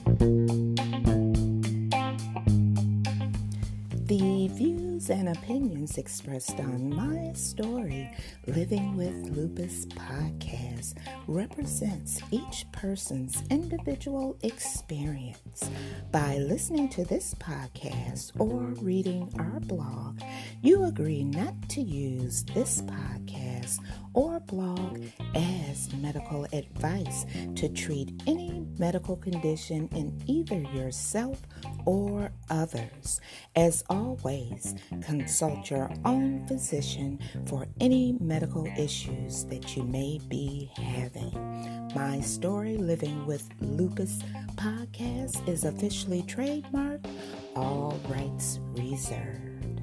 The views and opinions expressed on My Story Living with Lupus podcast represents each person's individual experience. By listening to this podcast or reading our blog, you agree not to use this podcast or blog as medical advice to treat any medical condition in either yourself or others. As always, consult your own physician for any medical issues that you may be having. My Story Living with Lupus podcast is officially trademarked, all rights reserved.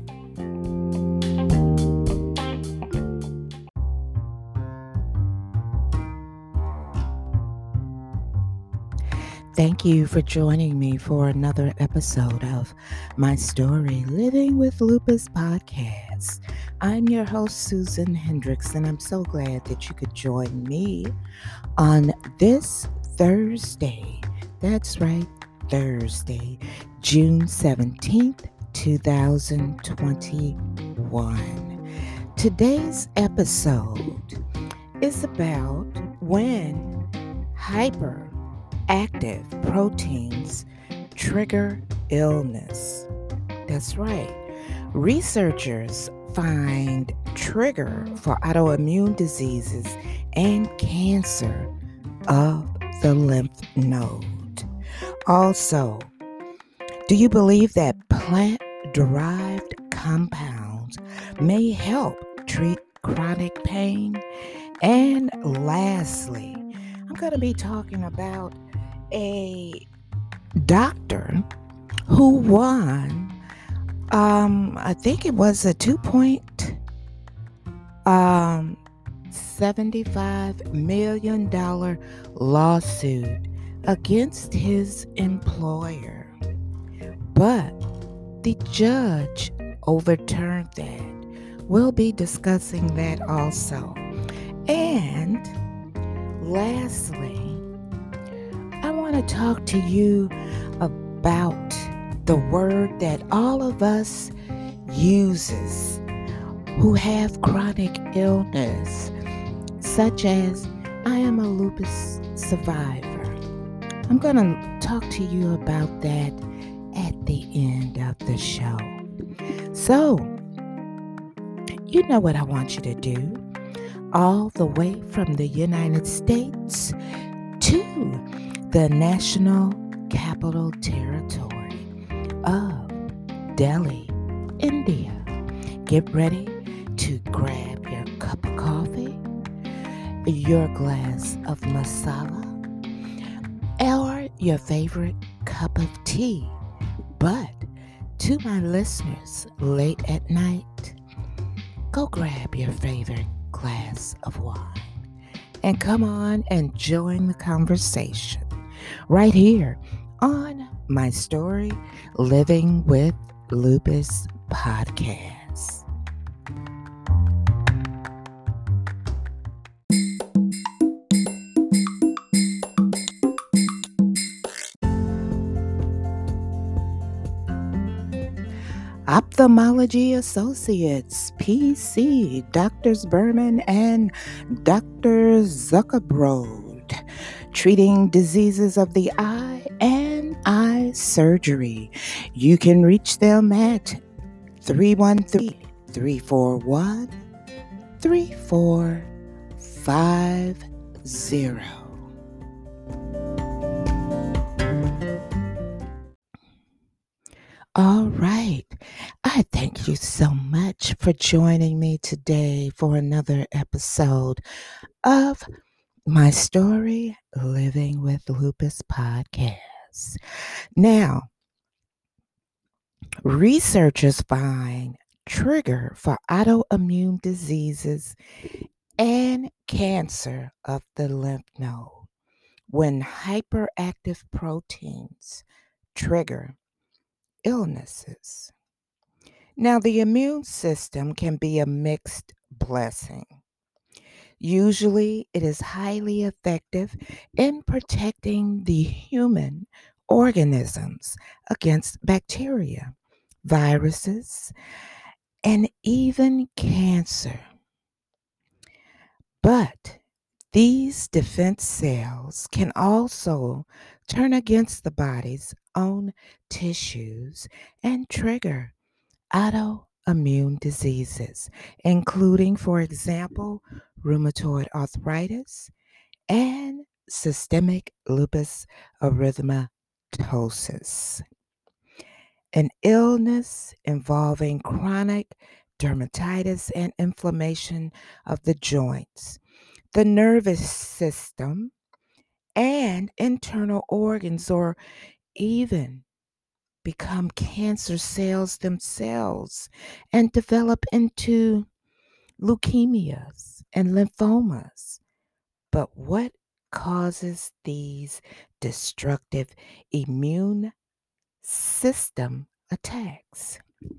Thank you for joining me for another episode of My Story Living with Lupus podcast. I'm your host, Susan Hendricks, and I'm so glad that you could join me on this Thursday. That's right, Thursday, June 17th, 2021. Today's episode is about when hyperactive proteins trigger illness. That's right. Researchers find trigger for autoimmune diseases and cancer of the lymph node. Also, do you believe that plant-derived compounds may help treat chronic pain? And lastly, I'm going to be talking about a doctor who won, I think it was a $2.75 million lawsuit against his employer. But the judge overturned that. We'll be discussing that also. And lastly, I want to talk to you about the word that all of us uses who have chronic illness, such as I am a lupus survivor. I'm going to talk to you about that at the end of the show. So, you know what I want you to do. All the way from the United States to the National Capital Territory of Delhi, India. Get ready to grab your cup of coffee, your glass of masala, or your favorite cup of tea. But to my listeners late at night, go grab your favorite glass of wine and come on and join the conversation right here on My Story Living with Lupus podcast. Ophthalmology Associates, PC, Drs. Berman and Dr. Zuckerbrod, treating diseases of the eye and eye surgery. You can reach them at 313-341-3450. All right. I thank you so much for joining me today for another episode of My Story Living with Lupus podcast. Now, researchers find trigger for autoimmune diseases and cancer of the lymph node when hyperactive proteins trigger illnesses. Now, the immune system can be a mixed blessing. Usually, it is highly effective in protecting the human organisms against bacteria, viruses, and even cancer. But these defense cells can also turn against the body's own tissues and trigger autoimmune diseases, including, for example, rheumatoid arthritis and systemic lupus erythematosus, an illness involving chronic dermatitis and inflammation of the joints, the nervous system, and internal organs, or even become cancer cells themselves and develop into leukemias and lymphomas. But what causes these destructive immune system attacks?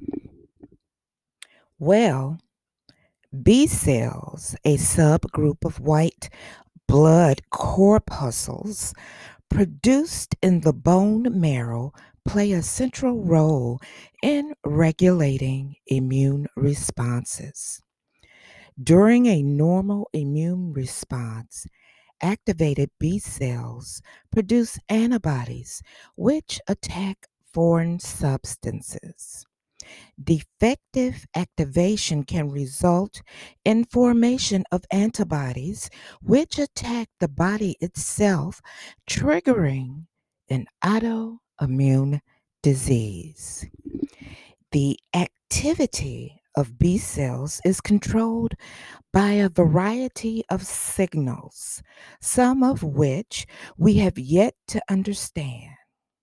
Well, B cells, a subgroup of white blood corpuscles produced in the bone marrow, play a central role in regulating immune responses. During a normal immune response, activated B cells produce antibodies which attack foreign substances. Defective activation can result in formation of antibodies which attack the body itself, triggering an autoimmune disease. The activity of B cells is controlled by a variety of signals, some of which we have yet to understand.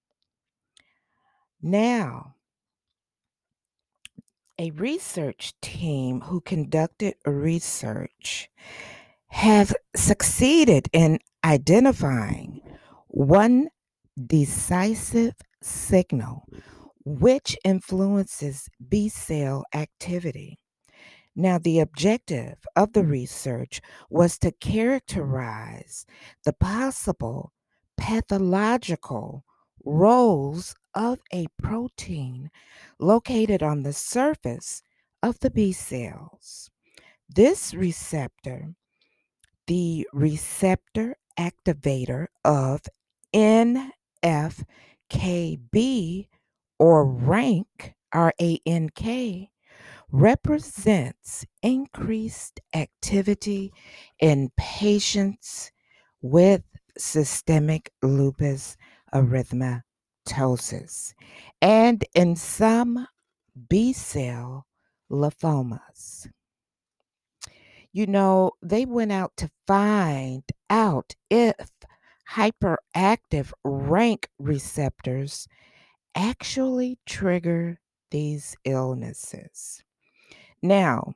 Now, a research team who conducted research have succeeded in identifying one decisive signal which influences B cell activity. Now, the objective of the research was to characterize the possible pathological roles of a protein located on the surface of the B cells. This receptor, the receptor activator of NFKB or RANK, RANK, represents increased activity in patients with systemic lupus erythematosus and in some B cell lymphomas. They went out to find out if hyperactive rank receptors actually trigger these illnesses. Now,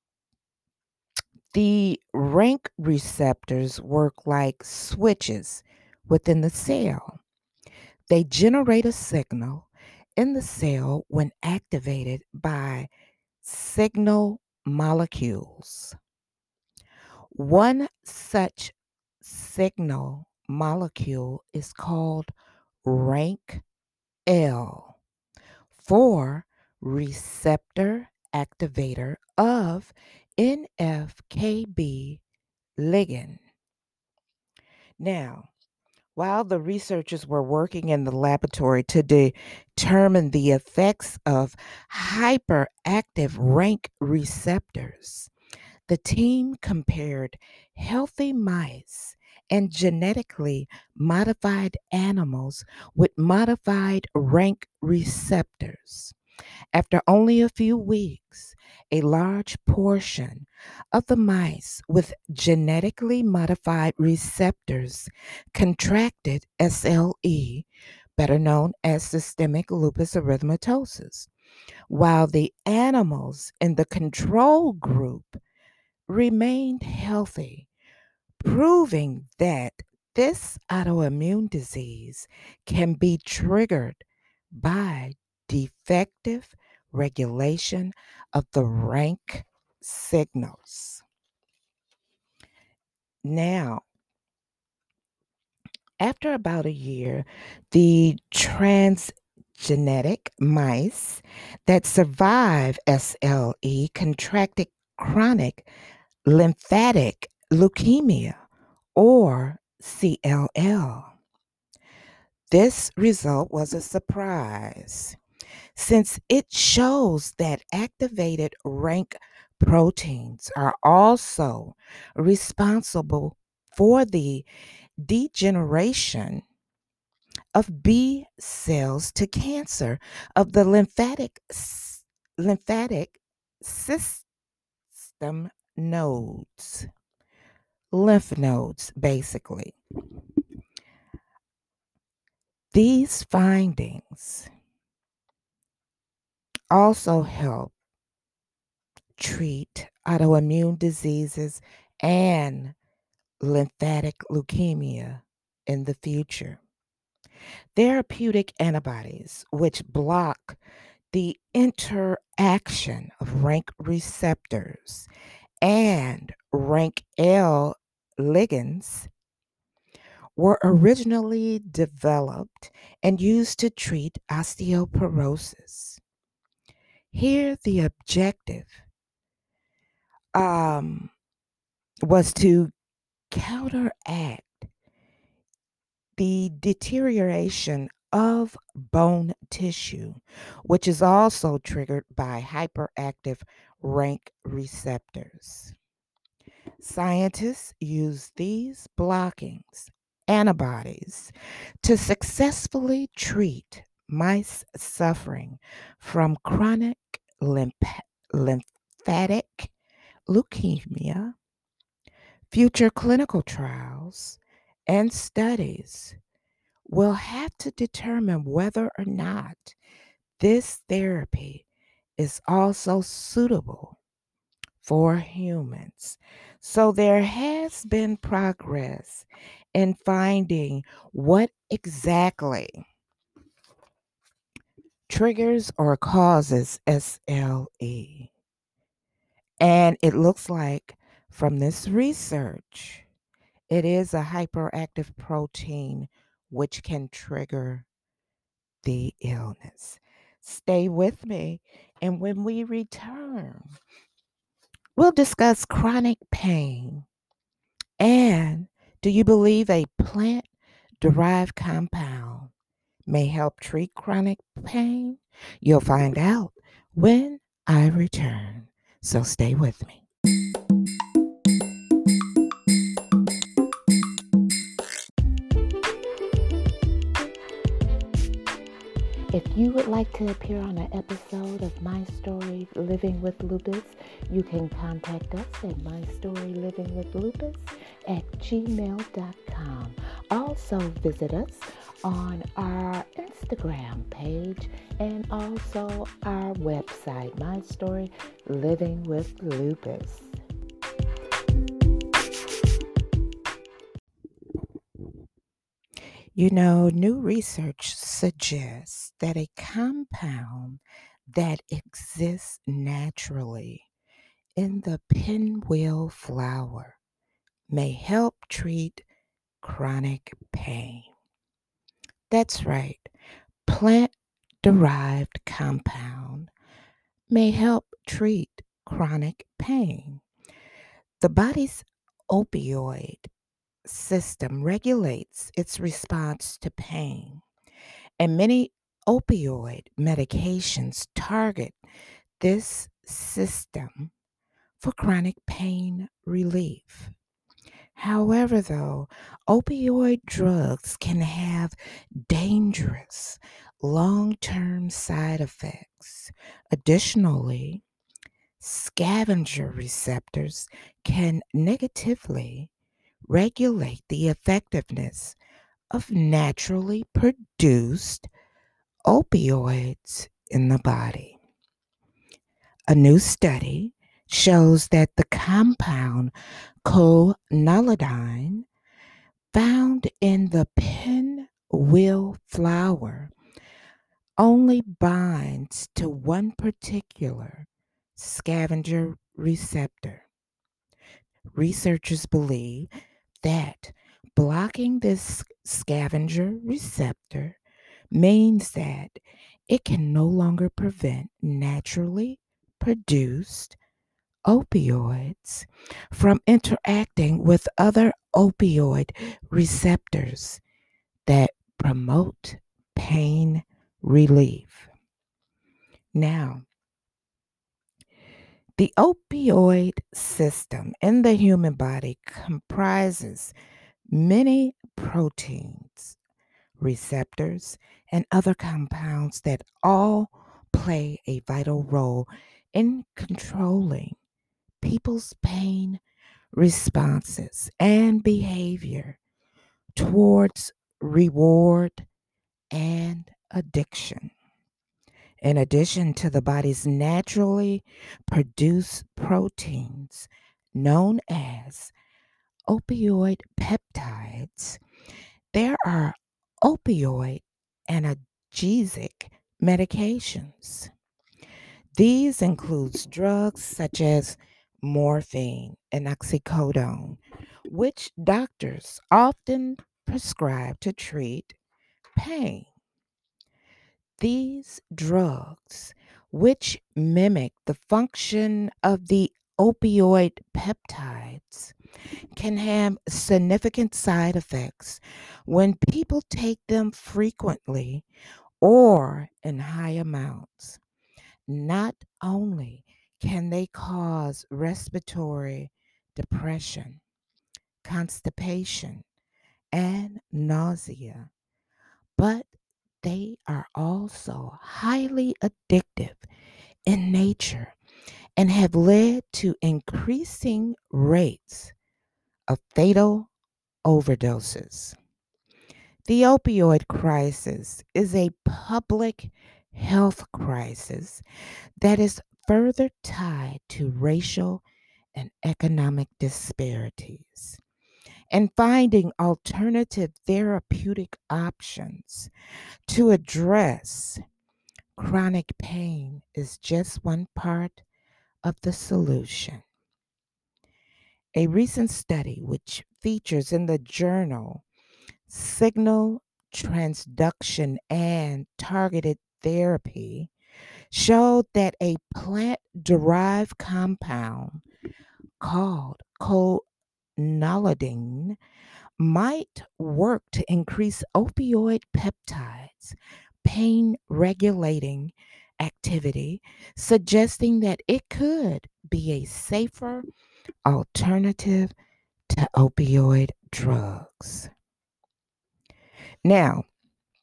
the rank receptors work like switches within the cell. They generate a signal in the cell when activated by signal molecules. One such signal molecule is called rank L for receptor activator of NFKB ligand. Now, while the researchers were working in the laboratory to determine the effects of hyperactive rank receptors, the team compared healthy mice and genetically modified animals with modified rank receptors. After only a few weeks, a large portion of the mice with genetically modified receptors contracted SLE, better known as systemic lupus erythematosus, while the animals in the control group remained healthy, proving that this autoimmune disease can be triggered by defective regulation of the rank signals. Now, After about a year, the transgenic mice that survive SLE contracted chronic lymphatic leukemia or CLL. This result was a surprise since it shows that activated rank proteins are also responsible for the degeneration of B cells to cancer of the lymphatic system nodes, lymph nodes, basically. These findings also help treat autoimmune diseases and lymphatic leukemia in the future. Therapeutic antibodies, which block the interaction of rank receptors and rank L ligands, were originally developed and used to treat osteoporosis. Here, the objective um, was to counteract the deterioration of bone tissue, which is also triggered by hyperactive rank receptors. Scientists use these blockings antibodies to successfully treat mice suffering from chronic lymphatic leukemia. Future clinical trials and studies will have to determine whether or not this therapy is also suitable for humans. So there has been progress in finding what exactly triggers or causes SLE. And it looks like from this research, it is a hyperactive protein which can trigger the illness. Stay with me, and when we return, we'll discuss chronic pain. And do you believe a plant derived compound may help treat chronic pain? You'll find out when I return. So stay with me. If you would like to appear on an episode of My Story Living with Lupus, you can contact us at mystorylivingwithlupus@gmail.com. Also visit us on our Instagram page and also our website, My Story Living with Lupus. You know, new research suggests that a compound that exists naturally in the pinwheel flower may help treat chronic pain. That's right, plant-derived compound may help treat chronic pain. The body's opioid system regulates its response to pain, and many opioid medications target this system for chronic pain relief. However, though, opioid drugs can have dangerous long-term side effects. Additionally, scavenger receptors can negatively regulate the effectiveness of naturally produced opioids in the body. A new study shows that the compound colonidine found in the pinwheel flower only binds to one particular scavenger receptor. Researchers believe that Blocking this scavenger receptor means that it can no longer prevent naturally produced opioids from interacting with other opioid receptors that promote pain relief. Now, the opioid system in the human body comprises many proteins, receptors, and other compounds that all play a vital role in controlling people's pain responses and behavior towards reward and addiction. In addition to the body's naturally produced proteins known as opioid peptides, there are opioid analgesic medications. These includes drugs such as morphine and oxycodone, which doctors often prescribe to treat pain. These drugs, which mimic the function of the opioid peptides, can have significant side effects when people take them frequently or in high amounts. Not only can they cause respiratory depression, constipation, and nausea, but they are also highly addictive in nature and have led to increasing rates of fatal overdoses. The opioid crisis is a public health crisis that is further tied to racial and economic disparities. And finding alternative therapeutic options to address chronic pain is just one part of the solution. A recent study, which features in the journal Signal Transduction and Targeted Therapy, showed that a plant derived compound called colonidine might work to increase opioid peptides, pain regulating activity, suggesting that it could be a safer alternative to opioid drugs. Now,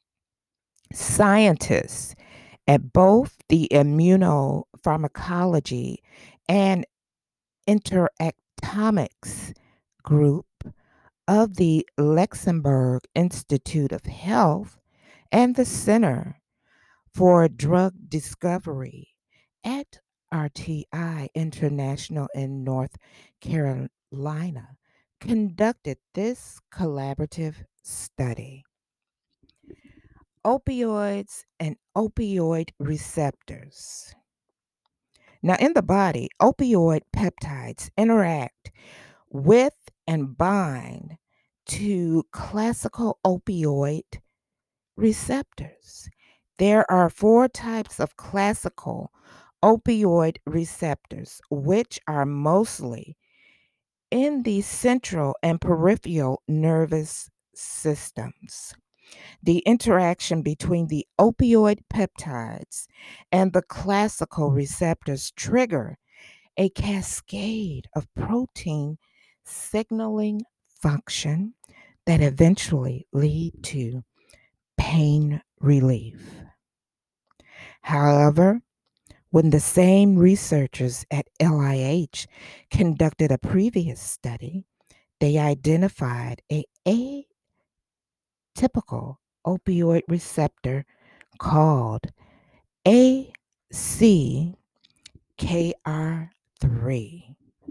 scientists at both the immunopharmacology and interactomics group of the Luxembourg Institute of Health and the Center for Drug Discovery at RTI International in North Carolina conducted this collaborative study. Opioids and opioid receptors. Now, in the body, opioid peptides interact with and bind to classical opioid receptors. There are four types of classical opioid receptors, which are mostly in the central and peripheral nervous systems. The interaction between the opioid peptides and the classical receptors trigger a cascade of protein signaling function that eventually lead to pain relief. However, when the same researchers at LIH conducted a previous study, they identified a atypical opioid receptor called ACKR3.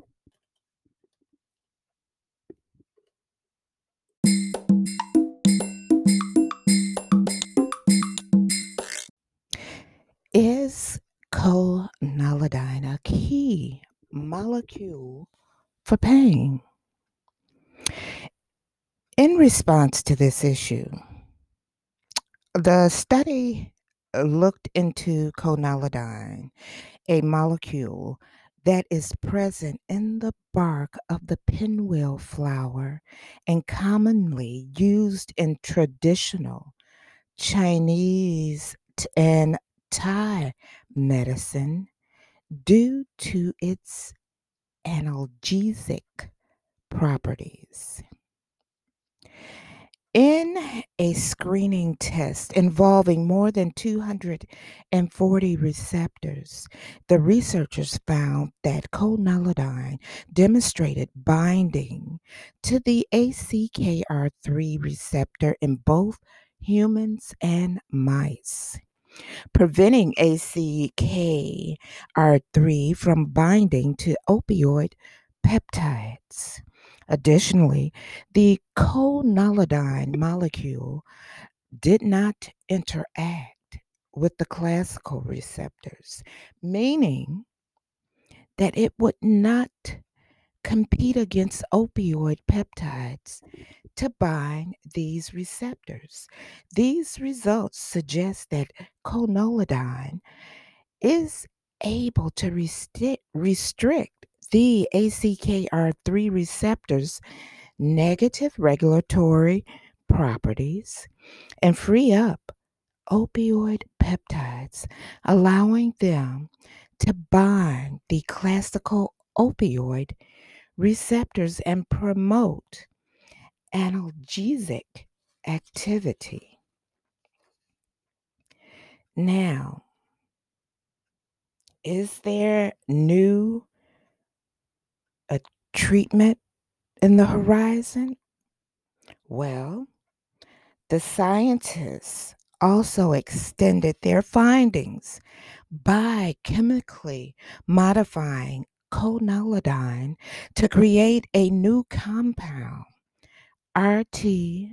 Is colonidine a key molecule for pain? In In response to this issue, the study looked into conolidine, a molecule that is present in the bark of the pinwheel flower and commonly used in traditional Chinese and Thai medicine due to its analgesic properties. In a screening test involving more than 240 receptors, the researchers found that conolidine demonstrated binding to the ACKR3 receptor in both humans and mice, preventing ACKR3 from binding to opioid peptides. Additionally, the conolidine molecule did not interact with the classical receptors, meaning that it would not compete against opioid peptides to bind these receptors. These results suggest that conolidine is able to restrict the ACKR3 receptors' negative regulatory properties and free up opioid peptides, allowing them to bind the classical opioid receptors and promote analgesic activity. Now, is there new a treatment in the horizon? Well, the scientists also extended their findings by chemically modifying conolidine to create a new compound, RTI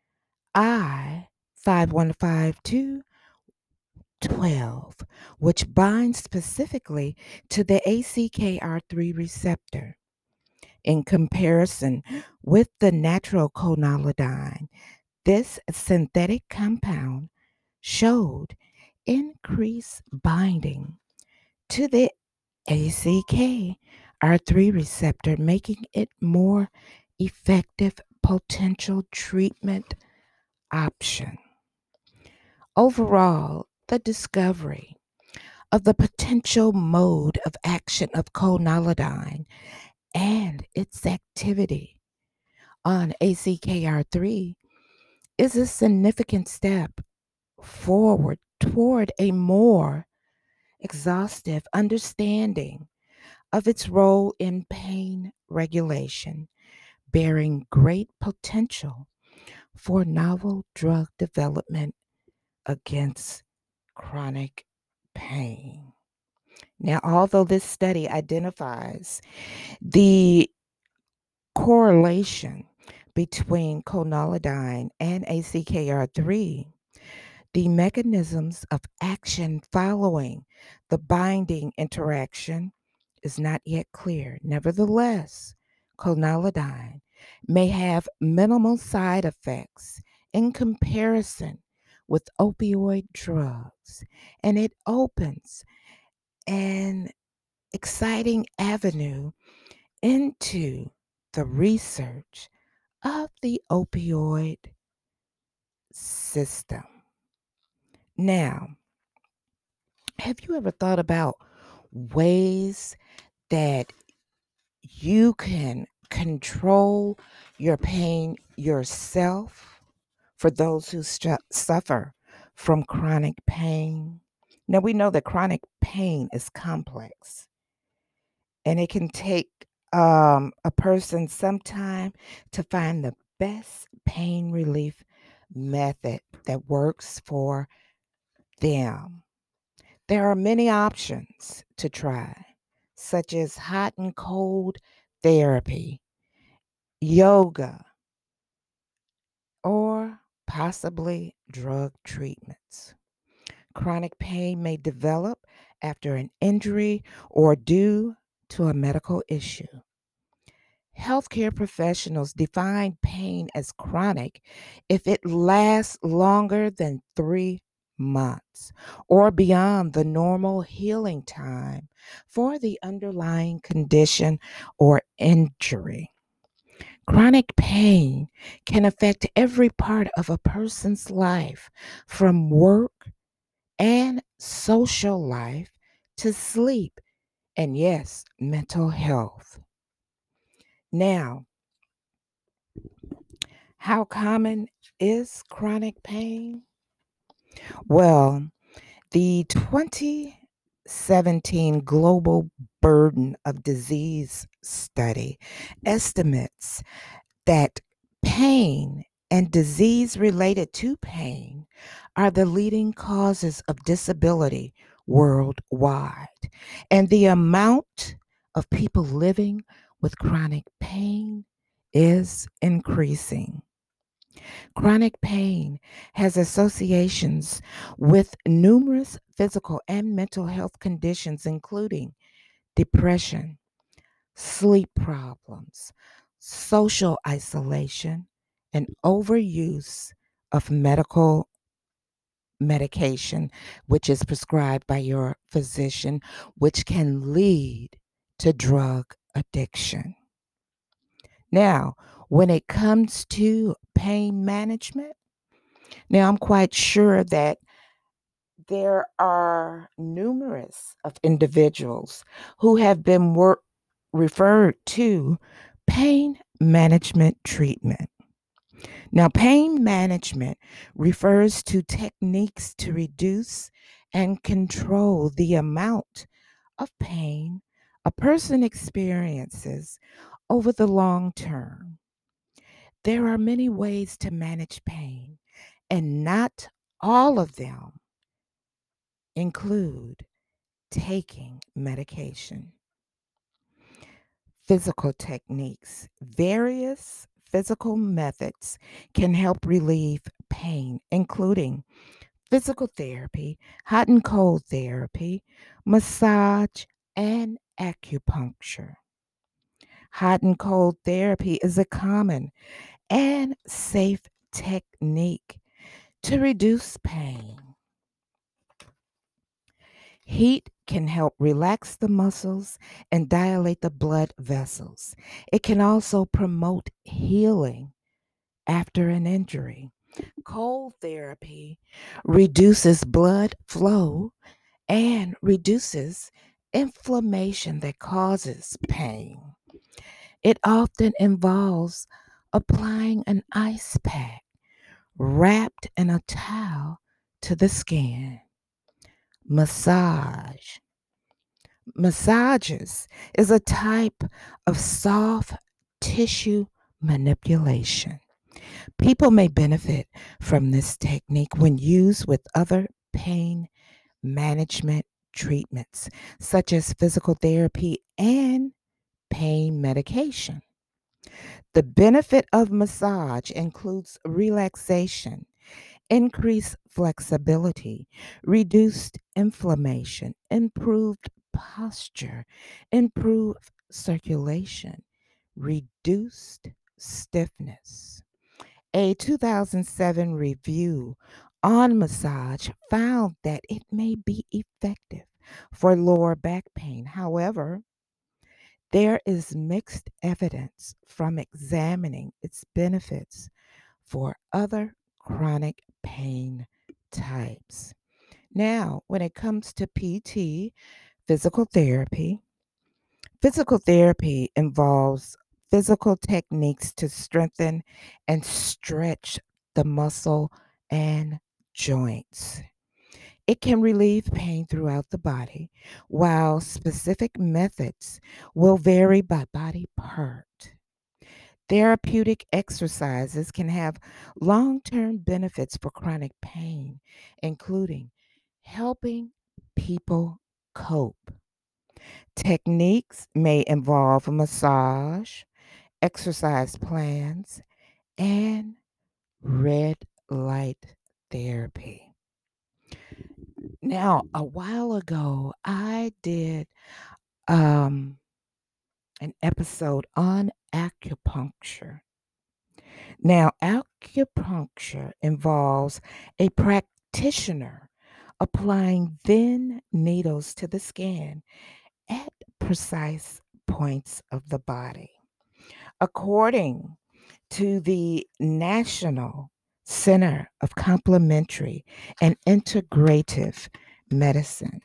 515212, which binds specifically to the ACKR3 receptor. In comparison with the natural conolidine, this synthetic compound showed increased binding to the ACKR3 receptor, making it more effective potential treatment option. Overall, the discovery of the potential mode of action of conolidine and its activity on ACKR3 is a significant step forward toward a more exhaustive understanding of its role in pain regulation, bearing great potential for novel drug development against chronic pain. Now, although this study identifies the correlation between conolidine and ACKR3, the mechanisms of action following the binding interaction is not yet clear. Nevertheless, conolidine may have minimal side effects in comparison with opioid drugs, and it opens an exciting avenue into the research of the opioid system. Now, have you ever thought about ways that you can control your pain yourself for those who suffer from chronic pain? Now, we know that chronic pain is complex and it can take a person some time to find the best pain relief method that works for them. There are many options to try, such as hot and cold therapy, yoga, or possibly drug treatments. Chronic pain may develop after an injury or due to a medical issue. Healthcare professionals define pain as chronic if it lasts longer than 3 months or beyond the normal healing time for the underlying condition or injury. Chronic pain can affect every part of a person's life, from work and social life to sleep and, yes, mental health. Now, how common is chronic pain? Well, the 2017 Global Burden of Disease study estimates that pain and disease related to pain are the leading causes of disability worldwide. And the amount of people living with chronic pain is increasing. Chronic pain has associations with numerous physical and mental health conditions, including depression, sleep problems, social isolation, and overuse of medical medication, which is prescribed by your physician, which can lead to drug addiction. Now, when it comes to pain management, now I'm quite sure that there are numerous of individuals who have been referred to pain management treatment. Now, pain management refers to techniques to reduce and control the amount of pain a person experiences over the long term. There are many ways to manage pain, and not all of them include taking medication. Physical techniques. Various physical methods can help relieve pain, including physical therapy, hot and cold therapy, massage, and acupuncture. Hot and cold therapy is a common and safe technique to reduce pain. Heat can help relax the muscles and dilate the blood vessels. It can also promote healing after an injury. Cold therapy reduces blood flow and reduces inflammation that causes pain. It often involves applying an ice pack wrapped in a towel to the skin. Massage. Massages is a type of soft tissue manipulation. People may benefit from this technique when used with other pain management treatments, such as physical therapy and pain medication. The benefit of massage includes relaxation, increased flexibility, reduced inflammation, improved posture, improved circulation, reduced stiffness. A 2007 review on massage found that it may be effective for lower back pain. However, there is mixed evidence from examining its benefits for other chronic pain types. Now, when it comes to PT, physical therapy involves physical techniques to strengthen and stretch the muscle and joints. It can relieve pain throughout the body, while specific methods will vary by body part. Therapeutic exercises can have long term benefits for chronic pain, including helping people cope. Techniques may involve massage, exercise plans, and red light therapy. Now, a while ago, I did um, an episode on acupuncture. Now, acupuncture involves a practitioner applying thin needles to the skin at precise points of the body. According to the National Center of Complementary and Integrative Medicine,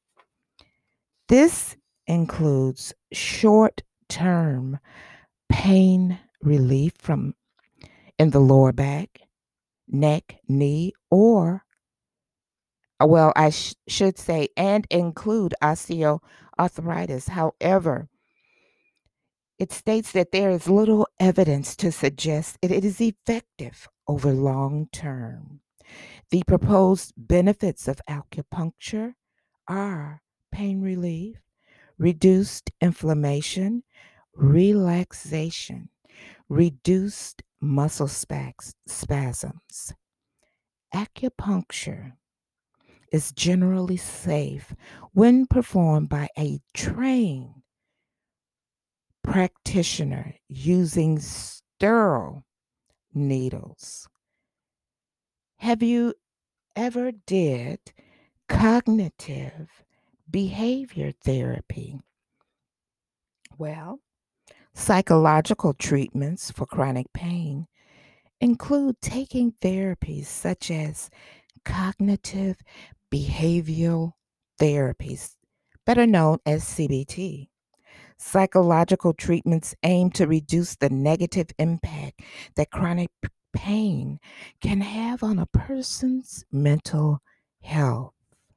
this includes short term pain relief from in the lower back, neck, knee, or, well, I should say, and include osteoarthritis. However, it states that there is little evidence to suggest it is effective over long term. The proposed benefits of acupuncture are pain relief, reduced inflammation, relaxation, reduced muscle spasms. Acupuncture is generally safe when performed by a trained practitioner using sterile needles. Have you ever did cognitive behavior therapy? Well, psychological treatments for chronic pain include taking therapies such as cognitive behavioral therapies, better known as CBT. Psychological treatments aim to reduce the negative impact that chronic pain can have on a person's mental health.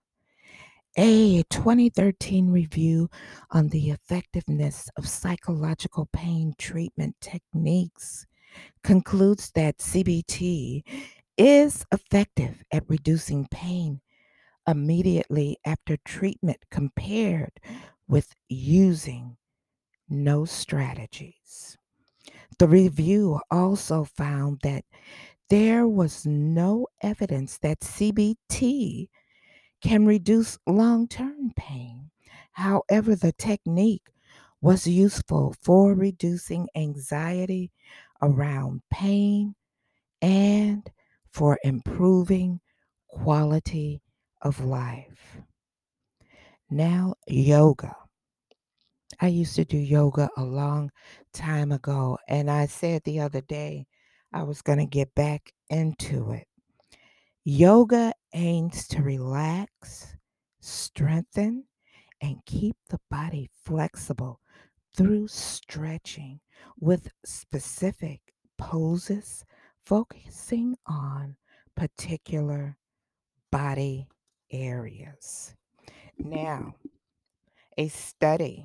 A 2013 review on the effectiveness of psychological pain treatment techniques concludes that CBT is effective at reducing pain immediately after treatment compared with using no strategies. The review also found that there was no evidence that CBT can reduce long term pain. However, the technique was useful for reducing anxiety around pain and for improving quality of life. Now, yoga. I used to do yoga a long time ago, and I said the other day I was going to get back into it. Yoga aims to relax, strengthen, and keep the body flexible through stretching with specific poses focusing on particular body areas. Now, a study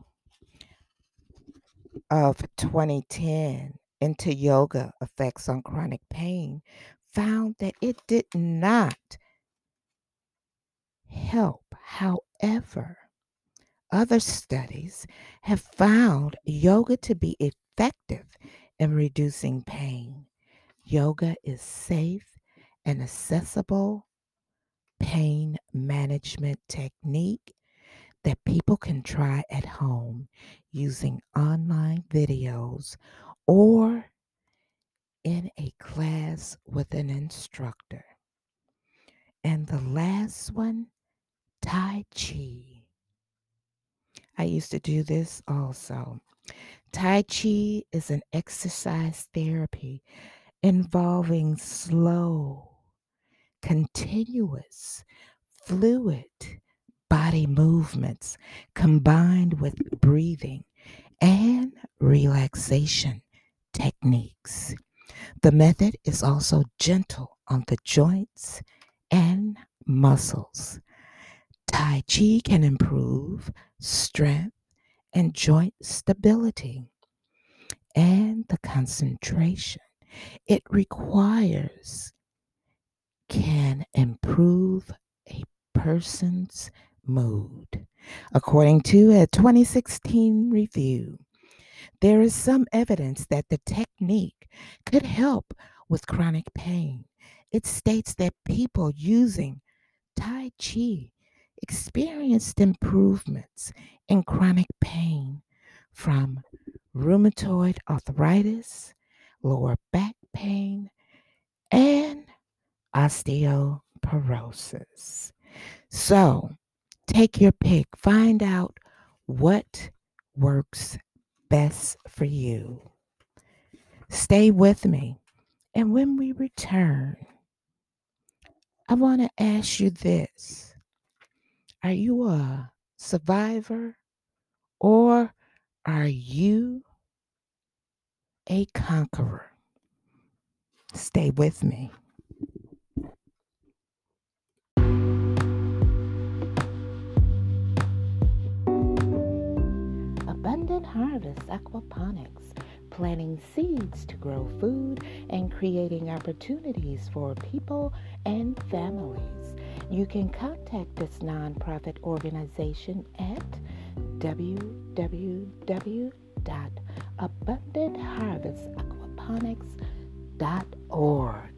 of 2010 into yoga effects on chronic pain found that it did not help. However, other studies have found yoga to be effective in reducing pain. Yoga is safe and accessible pain management technique that people can try at home using online videos or in a class with an instructor. And the last one, Tai Chi. I used to do this also. Tai Chi is an exercise therapy involving slow, continuous, fluid body movements combined with breathing and relaxation techniques. The method is also gentle on the joints and muscles. Tai Chi can improve strength and joint stability and the concentration it requires can improve a person's mood. According to a 2016 review, there is some evidence that the technique could help with chronic pain. It states that people using Tai Chi experienced improvements in chronic pain from rheumatoid arthritis, lower back pain, and osteoporosis. So take your pick, find out what works best for you. Stay with me. And when we return, I want to ask you this. Are you a survivor or are you a conqueror? Stay with me. Abundant Harvest Aquaponics, planting seeds to grow food and creating opportunities for people and families. You can contact this nonprofit organization at www.abundantharvestaquaponics.org.